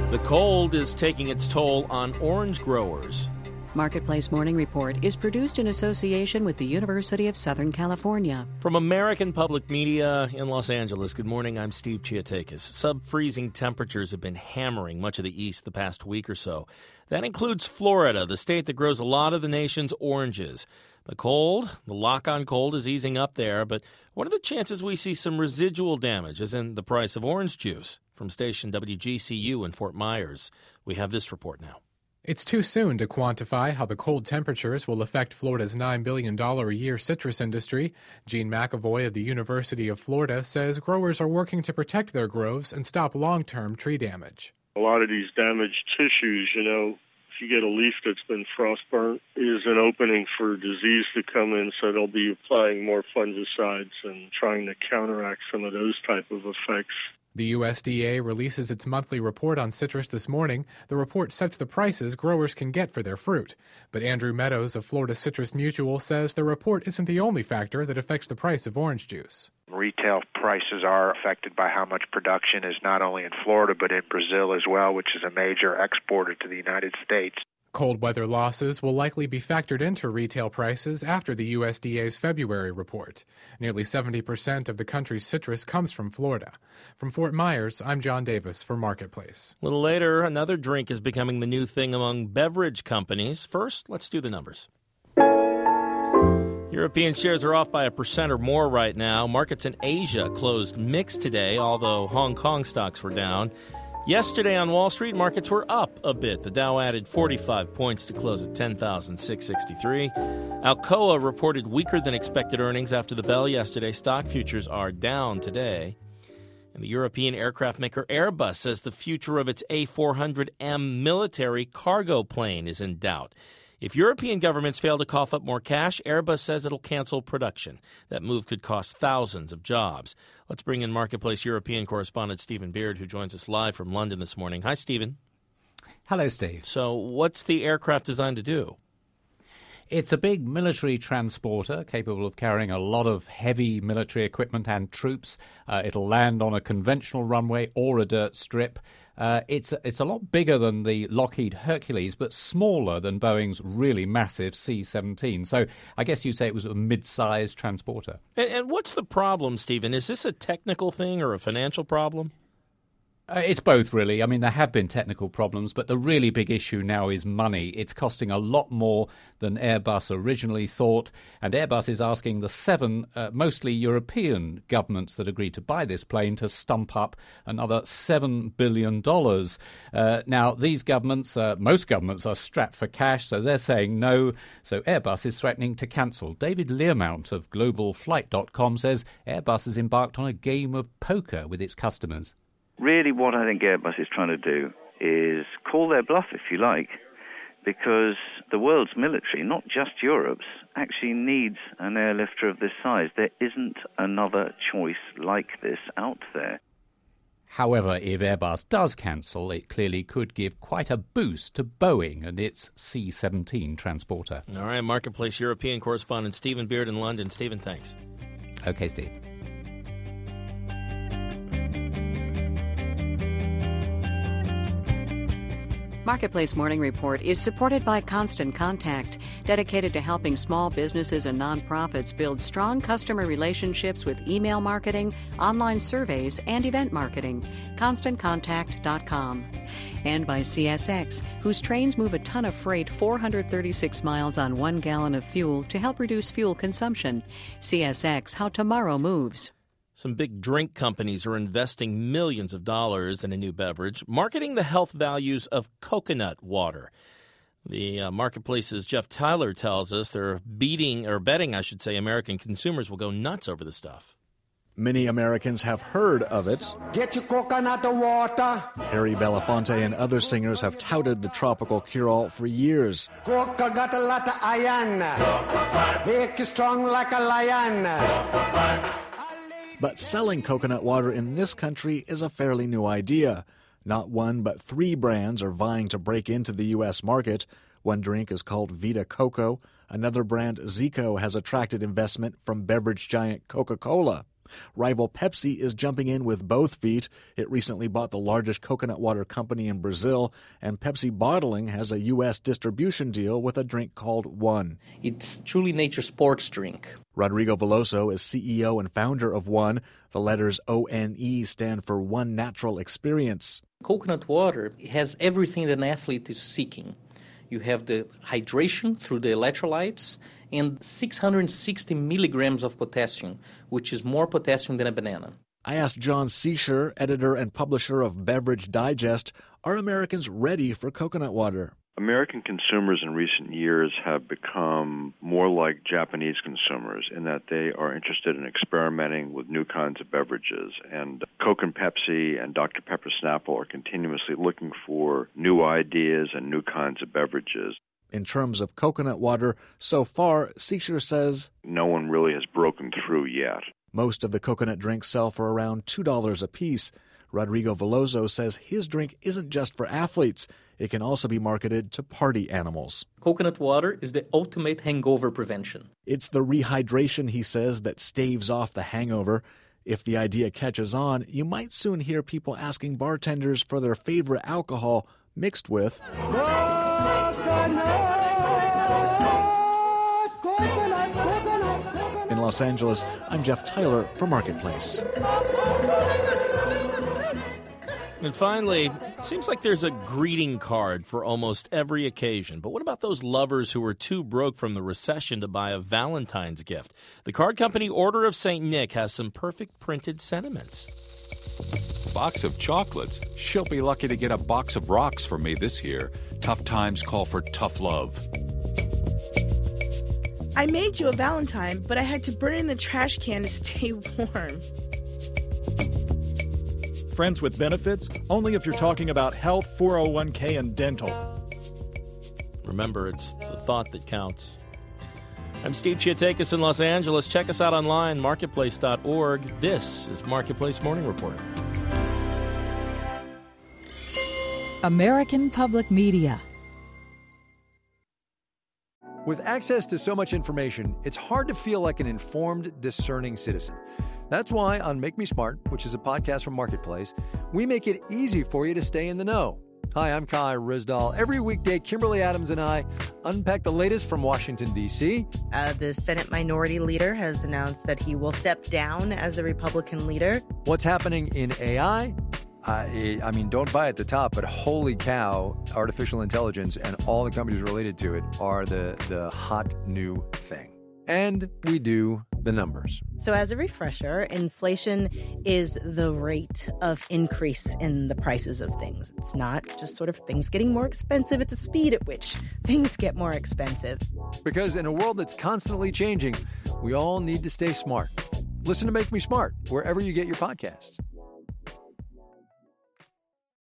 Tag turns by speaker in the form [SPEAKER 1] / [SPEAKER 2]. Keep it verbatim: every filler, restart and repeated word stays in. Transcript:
[SPEAKER 1] The cold is taking its toll on orange growers.
[SPEAKER 2] Marketplace Morning Report is produced in association with the University of Southern California.
[SPEAKER 1] From American Public Media in Los Angeles, good morning, I'm Steve Chiatakis. Sub-freezing temperatures have been hammering much of the east the past week or so. That includes Florida, the state that grows a lot of the nation's oranges. The cold, the lock-on cold is easing up there, but what are the chances we see some residual damage, as in the price of orange juice? From station W G C U in Fort Myers, we have this report now.
[SPEAKER 3] It's too soon to quantify how the cold temperatures will affect Florida's nine billion dollars a year citrus industry. Gene McAvoy of the University of Florida says growers are working to protect their groves and stop long-term tree damage.
[SPEAKER 4] A lot of these damaged tissues, you know, if you get a leaf that's been frostburnt, is an opening for disease to come in, so they'll be applying more fungicides and trying to counteract some of those type of effects.
[SPEAKER 3] The U S D A releases its monthly report on citrus this morning. The report sets the prices growers can get for their fruit. But Andrew Meadows of Florida Citrus Mutual says the report isn't the only factor that affects the price of orange juice.
[SPEAKER 5] Retail prices are affected by how much production is not only in Florida but in Brazil as well, which is a major exporter to the United States.
[SPEAKER 3] Cold weather losses will likely be factored into retail prices after the U S D A's February report. Nearly seventy percent of the country's citrus comes from Florida. From Fort Myers, I'm John Davis for Marketplace.
[SPEAKER 1] A little later, another drink is becoming the new thing among beverage companies. First, let's do the numbers. European shares are off by a percent or more right now. Markets in Asia closed mixed today, although Hong Kong stocks were down. Yesterday on Wall Street, markets were up a bit. The Dow added forty-five points to close at ten thousand six hundred sixty-three. Alcoa reported weaker than expected earnings after the bell yesterday. Stock futures are down today. And the European aircraft maker Airbus says the future of its A four hundred M military cargo plane is in doubt. If European governments fail to cough up more cash, Airbus says it'll cancel production. That move could cost thousands of jobs. Let's bring in Marketplace European correspondent Stephen Beard, who joins us live from London this morning. Hi, Stephen.
[SPEAKER 6] Hello, Steve.
[SPEAKER 1] So what's the aircraft designed to do?
[SPEAKER 6] It's a big military transporter capable of carrying a lot of heavy military equipment and troops. Uh, it'll land on a conventional runway or a dirt strip. Uh, it's, it's a lot bigger than the Lockheed Hercules, but smaller than Boeing's really massive C seventeen. So I guess you'd say it was a mid-sized transporter.
[SPEAKER 1] And, and what's the problem, Stephen? Is this a technical thing or a financial problem?
[SPEAKER 6] Uh, it's both, really. I mean, there have been technical problems, but the really big issue now is money. It's costing a lot more than Airbus originally thought, and Airbus is asking the seven, uh, mostly European governments that agreed to buy this plane to stump up another seven billion dollars. Uh, now, these governments, uh, most governments are strapped for cash, so they're saying no, so Airbus is threatening to cancel. David Learmount of global flight dot com says Airbus has embarked on a game of poker with its customers.
[SPEAKER 7] Really, what I think Airbus is trying to do is call their bluff, if you like, because the world's military, not just Europe's, actually needs an airlifter of this size. There isn't another choice like this out there.
[SPEAKER 6] However, if Airbus does cancel, it clearly could give quite a boost to Boeing and its C seventeen transporter.
[SPEAKER 1] All right, Marketplace European correspondent Stephen Beard in London. Stephen, thanks.
[SPEAKER 6] Okay, Steve.
[SPEAKER 2] Marketplace Morning Report is supported by Constant Contact, dedicated to helping small businesses and nonprofits build strong customer relationships with email marketing, online surveys, and event marketing. constant contact dot com. And by C S X, whose trains move a ton of freight four hundred thirty-six miles on one gallon of fuel to help reduce fuel consumption. C S X, how tomorrow moves.
[SPEAKER 1] Some big drink companies are investing millions of dollars in a new beverage, marketing the health values of coconut water. The uh, Marketplace's Jeff Tyler tells us they're beating, or betting, I should say, American consumers will go nuts over the stuff.
[SPEAKER 8] Many Americans have heard of it.
[SPEAKER 9] Get your coconut water.
[SPEAKER 8] Harry Belafonte and other singers have touted the tropical cure-all for years.
[SPEAKER 9] Coca got a lot of iron. Make you strong like a lion.
[SPEAKER 8] But selling coconut water in this country is a fairly new idea. Not one, but three brands are vying to break into the U S market. One drink is called Vita Coco. Another brand, Zico, has attracted investment from beverage giant Coca-Cola. Rival Pepsi is jumping in with both feet. It recently bought the largest coconut water company in Brazil, and Pepsi Bottling has a U S distribution deal with a drink called One.
[SPEAKER 10] It's truly nature's sports drink.
[SPEAKER 8] Rodrigo Veloso is C E O and founder of One. The letters O N E stand for One Natural Experience.
[SPEAKER 10] Coconut water has everything that an athlete is seeking. You have the hydration through the electrolytes and six hundred sixty milligrams of potassium, which is more potassium than a banana.
[SPEAKER 8] I asked John Seisher, editor and publisher of Beverage Digest, are Americans ready for coconut water?
[SPEAKER 11] American consumers in recent years have become more like Japanese consumers in that they are interested in experimenting with new kinds of beverages. And Coke and Pepsi and Doctor Pepper Snapple are continuously looking for new ideas and new kinds of beverages.
[SPEAKER 8] In terms of coconut water, so far, Seisher says,
[SPEAKER 11] no one really has broken through yet.
[SPEAKER 8] Most of the coconut drinks sell for around two dollars a piece. Rodrigo Veloso says his drink isn't just for athletes. It can also be marketed to party animals.
[SPEAKER 10] Coconut water is the ultimate hangover prevention.
[SPEAKER 8] It's the rehydration, he says, that staves off the hangover. If the idea catches on, you might soon hear people asking bartenders for their favorite alcohol mixed with coconut, coconut, coconut. In Los Angeles, I'm Jeff Tyler for Marketplace.
[SPEAKER 1] And finally, it seems like there's a greeting card for almost every occasion. But what about those lovers who were too broke from the recession to buy a Valentine's gift? The card company Order of Saint Nick has some perfect printed sentiments.
[SPEAKER 12] Box of chocolates. She'll be lucky to get a box of rocks from me this year. Tough times call for tough love.
[SPEAKER 13] I made you a Valentine, but I had to burn it in the trash can to stay warm.
[SPEAKER 14] Friends with benefits, only if you're talking about health, four oh one k, and dental.
[SPEAKER 1] Remember, it's the thought that counts. I'm Steve Chiatakis in Los Angeles. Check us out online, marketplace dot org. This is Marketplace Morning Report.
[SPEAKER 15] American Public Media.
[SPEAKER 16] With access to so much information, it's hard to feel like an informed, discerning citizen. That's why on Make Me Smart, which is a podcast from Marketplace, we make it easy for you to stay in the know. Hi, I'm Kai Rizdal. Every weekday, Kimberly Adams and I unpack the latest from Washington, D C.
[SPEAKER 17] Uh, the Senate Minority Leader has announced that he will step down as the Republican leader.
[SPEAKER 16] What's happening in A I? I, I mean, don't buy at the top, but holy cow, artificial intelligence and all the companies related to it are the, the hot new thing. And we do the numbers.
[SPEAKER 17] So as a refresher, inflation is the rate of increase in the prices of things. It's not just sort of things getting more expensive. It's the speed at which things get more expensive.
[SPEAKER 16] Because in a world that's constantly changing, we all need to stay smart. Listen to Make Me Smart wherever you get your podcasts.